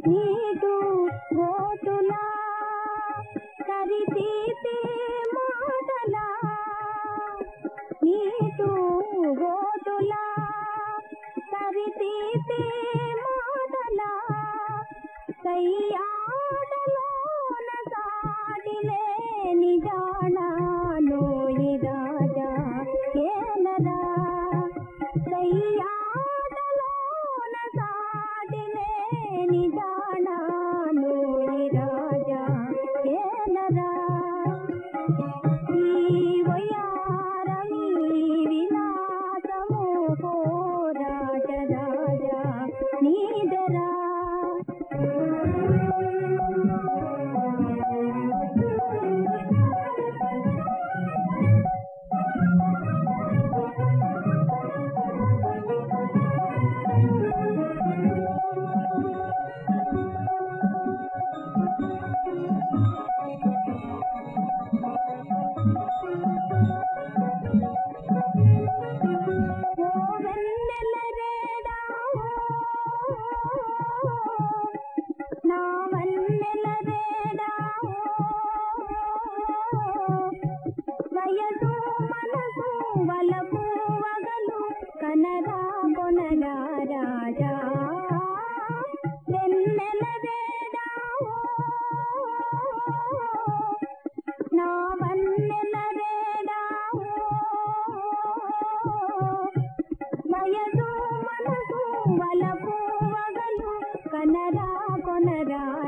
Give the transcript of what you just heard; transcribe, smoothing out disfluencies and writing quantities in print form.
నీటు గోటులా కరితీతి మాటలా నీటు గోటులా కరితీతి మాటలా కయ్యాటలోన సాటిలే నిజానాను రాజా ఏలరా కయ్యాటలోన సాటిలే నిజానాను రాజా ఏలరా ఈ వయారమీ విలాసము పోరాట రాజా నీదరా కనరా కొనగా రాజా వెన్నెల వేడావో నా వన్నెల వేడావో వయసు మనసు వలపు వగలు కనరా కొనరా